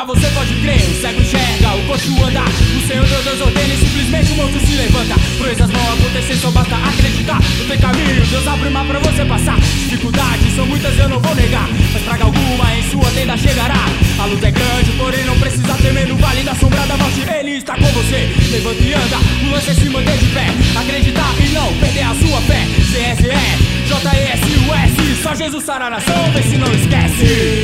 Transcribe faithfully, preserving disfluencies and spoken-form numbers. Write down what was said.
lugar você pode crer. O cego enxerga, o coxo anda, o Senhor Deus Deus ordena e simplesmente o monstro se levanta. Proezas vão acontecer, só basta acreditar. Não tem caminho, Deus abre o mar pra você passar. Dificuldades são muitas, eu não vou negar, mas praga alguma em sua tenda chegará. A luta é grande, porém não precisa temer. No vale da sombra da morte, Ele está com você. Levanta e anda, o lance é se manter de pé. Acreditar e não perder a sua fé. C S E, J E S U S, só Jesus sará a nação, vê se não esquece.